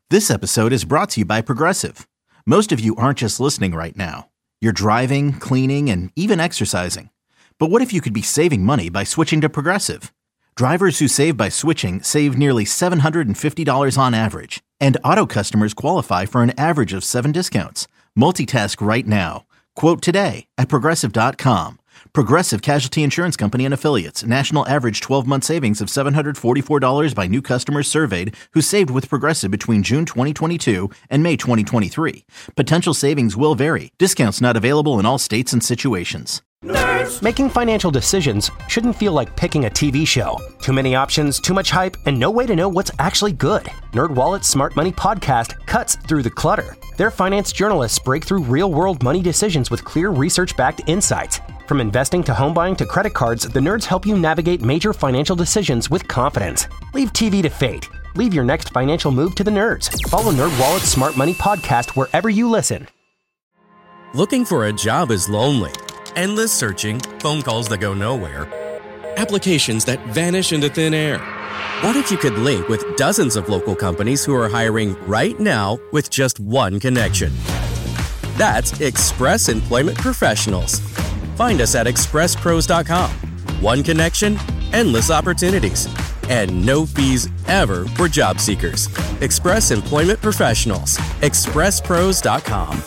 This episode is brought to you by Progressive. Most of you aren't just listening right now. You're driving, cleaning, and even exercising. But what if you could be saving money by switching to Progressive? Drivers who save by switching save nearly $750 on average. And auto customers qualify for an average of 7 discounts. Multitask right now. Quote today at Progressive.com. Progressive Casualty Insurance Company and Affiliates. National average 12-month savings of $744 by new customers surveyed who saved with Progressive between June 2022 and May 2023. Potential savings will vary. Discounts not available in all states and situations. Nerds. Making financial decisions shouldn't feel like picking a TV show. Too many options, too much hype, and no way to know what's actually good. NerdWallet's Smart Money Podcast cuts through the clutter. Their finance journalists break through real-world money decisions with clear research-backed insights. From investing to home buying to credit cards, the nerds help you navigate major financial decisions with confidence. Leave TV to fate. Leave your next financial move to the nerds. Follow NerdWallet's Smart Money Podcast wherever you listen. Looking for a job is lonely. Endless searching, phone calls that go nowhere, applications that vanish into thin air. What if you could link with dozens of local companies who are hiring right now with just one connection? That's Express Employment Professionals. Find us at expresspros.com. One connection, endless opportunities, and no fees ever for job seekers. Express Employment Professionals. expresspros.com.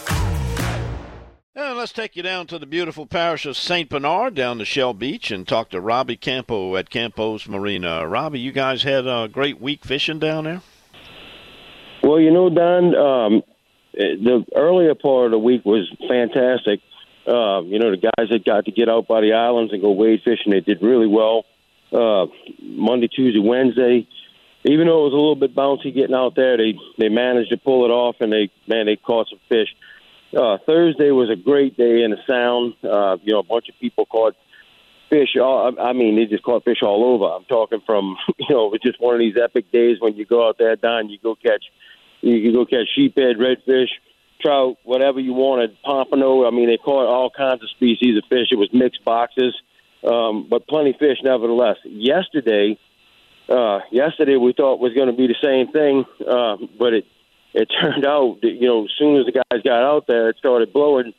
And let's take you down to the beautiful parish of St. Bernard, down to Shell Beach, and talk to Robbie Campo at Campo's Marina. Robbie, you guys had a great week fishing down there? Well, you know, Don, the earlier part of the week was fantastic. The guys that got to get out by the islands and go wade fishing, they did really well. Monday, Tuesday, Wednesday, even though it was a little bit bouncy getting out there, they managed to pull it off, and they caught some fish. Thursday was a great day in the Sound. A bunch of people caught fish. They just caught fish all over. I'm talking from, it was just one of these epic days when you go out there, Don, you can go catch sheephead, redfish, trout, whatever you wanted, pompano. They caught all kinds of species of fish. It was mixed boxes, but plenty of fish nevertheless. Yesterday we thought was going to be the same thing, but it turned out that, as soon as the guys got out there, it started blowing.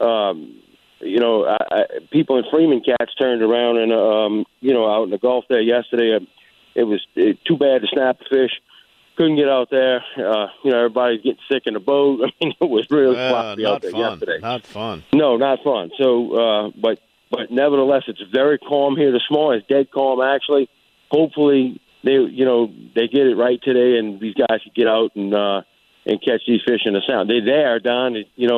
People in Freeman Cats turned around and, out in the Gulf there yesterday, it was too bad to snap the fish. Couldn't get out there. Everybody's getting sick in the boat. It was really sloppy out there yesterday. Not fun. No, not fun. So, but nevertheless, it's very calm here this morning. It's dead calm, actually. Hopefully, they get it right today, and these guys can get out and catch these fish in the Sound. They're there, Don.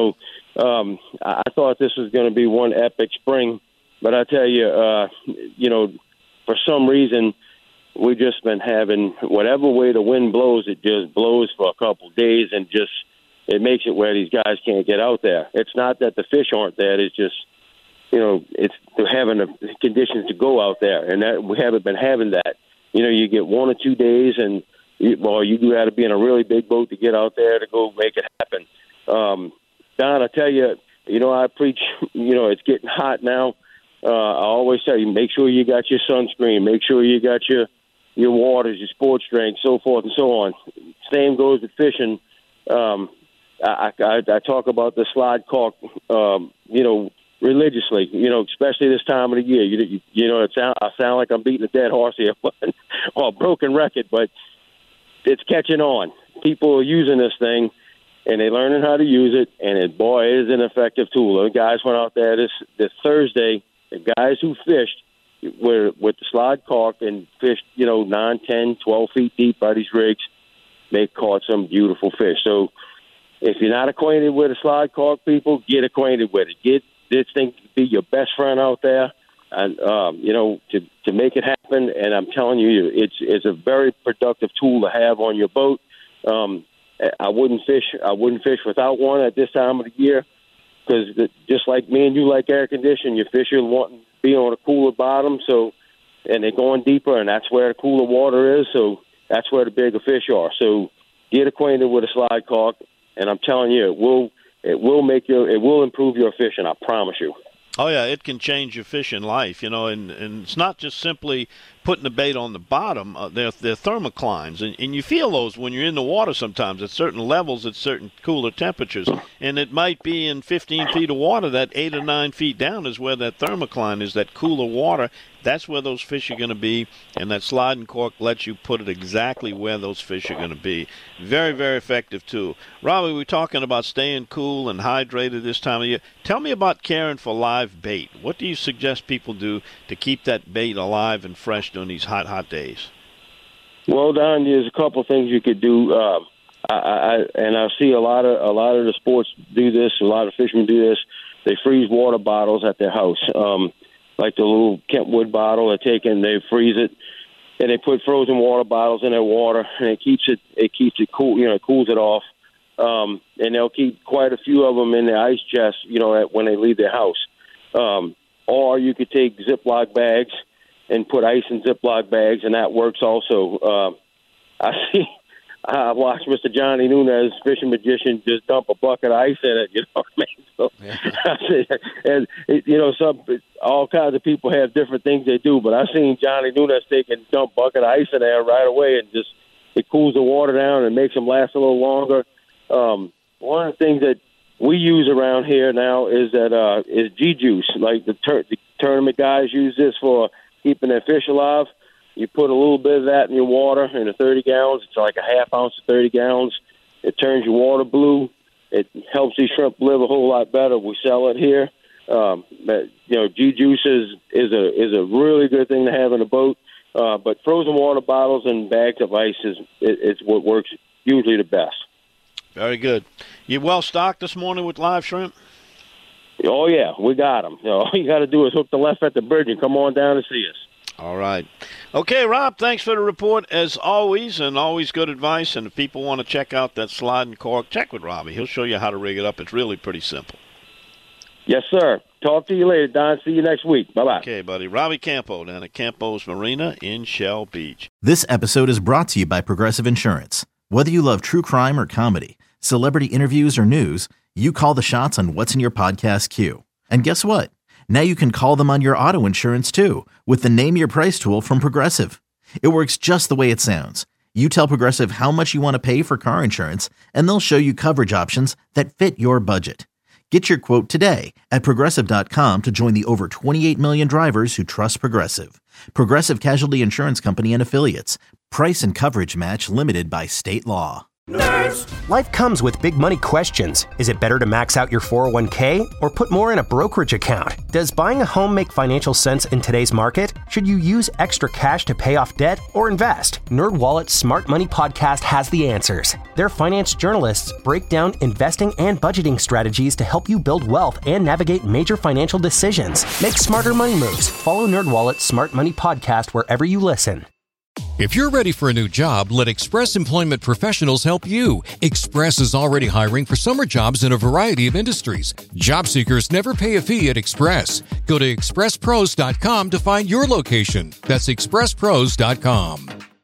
I thought this was going to be one epic spring, but I tell you, for some reason, we've just been having whatever way the wind blows, it just blows for a couple of days, and just it makes it where these guys can't get out there. It's not that the fish aren't there. It's just, it's having the conditions to go out there, and that we haven't been having that. You get 1 or 2 days, and you got to be in a really big boat to get out there to go make it happen. Don, I tell you, I preach, it's getting hot now. I always tell you, make sure you got your sunscreen, make sure you got your waters, your sports drinks, so forth and so on. Same goes with fishing. I talk about the slide caulk, religiously, especially this time of the year. I sound like I'm beating a dead horse here, or a broken record, but it's catching on. People are using this thing, and they're learning how to use it, and it is an effective tool. The guys went out there this Thursday. The guys who fished were with the slide caulk and fished, 9, 10, 12 feet deep by these rigs. They caught some beautiful fish. So if you're not acquainted with a slide caulk, people, get acquainted with it. Get this thing to be your best friend out there, and to make it happen. And I'm telling you, it's a very productive tool to have on your boat. I wouldn't fish without one at this time of the year, because just like me and you like air conditioning, your fish are wanting to be on a cooler bottom, and they're going deeper, and that's where the cooler water is. So that's where the bigger fish are. So get acquainted with a slide caulk, and I'm telling you, it will improve your fishing. I promise you. Oh, yeah, it can change your fishing life, and it's not just simply putting the bait on the bottom, they're thermoclines, and you feel those when you're in the water sometimes at certain levels, at certain cooler temperatures, and it might be in 15 feet of water, that 8 or 9 feet down is where that thermocline is, that cooler water. That's where those fish are going to be, and that sliding cork lets you put it exactly where those fish are going to be. Very, very effective, too. Robbie, we're talking about staying cool and hydrated this time of year. Tell me about caring for live bait. What do you suggest people do to keep that bait alive and fresh during these hot, hot days? Well, Don, there's a couple things you could do. I see a lot of the sports do this. A lot of fishermen do this. They freeze water bottles at their house. Like the little Kentwood bottle, they freeze it, and they put frozen water bottles in their water, and it keeps it cool, cools it off. And they'll keep quite a few of them in the ice chest, when they leave their house. Or you could take Ziploc bags and put ice in Ziploc bags, and that works also. I watched Mr. Johnny Nunez, fishing magician, just dump a bucket of ice in it. You know what I mean? So, all kinds of people have different things they do, but I've seen Johnny Nunez take and dump a bucket of ice in there right away, and just it cools the water down and makes them last a little longer. One of the things that we use around here now is G-Juice. Like the tournament guys use this for keeping their fish alive. You put a little bit of that in your water in the 30 gallons. It's like a half ounce of 30 gallons. It turns your water blue. It helps these shrimp live a whole lot better. We sell it here. G-Juice is a really good thing to have in a boat. But frozen water bottles and bags of ice is what works usually the best. Very good. You well stocked this morning with live shrimp? Oh, yeah, we got them. All you got to do is hook the left at the bridge and come on down and see us. All right. Okay, Rob, thanks for the report as always, and always good advice. And if people want to check out that sliding cork, check with Robbie. He'll show you how to rig it up. It's really pretty simple. Yes, sir. Talk to you later, Don. See you next week. Bye-bye. Okay, buddy. Robbie Campo down at Campo's Marina in Shell Beach. This episode is brought to you by Progressive Insurance. Whether you love true crime or comedy, celebrity interviews or news, you call the shots on what's in your podcast queue. And guess what? Now you can call them on your auto insurance, too, with the Name Your Price tool from Progressive. It works just the way it sounds. You tell Progressive how much you want to pay for car insurance, and they'll show you coverage options that fit your budget. Get your quote today at Progressive.com to join the over 28 million drivers who trust Progressive. Progressive Casualty Insurance Company and Affiliates. Price and coverage match limited by state law. Nerds! Life comes with big money questions. Is it better to max out your 401k or put more in a brokerage account? Does buying a home make financial sense in today's market? Should you use extra cash to pay off debt or invest? NerdWallet's Smart Money Podcast has the answers. Their finance journalists break down investing and budgeting strategies to help you build wealth and navigate major financial decisions. Make smarter money moves. Follow NerdWallet's Smart Money Podcast wherever you listen. If you're ready for a new job, let Express Employment Professionals help you. Express is already hiring for summer jobs in a variety of industries. Job seekers never pay a fee at Express. Go to expresspros.com to find your location. That's expresspros.com.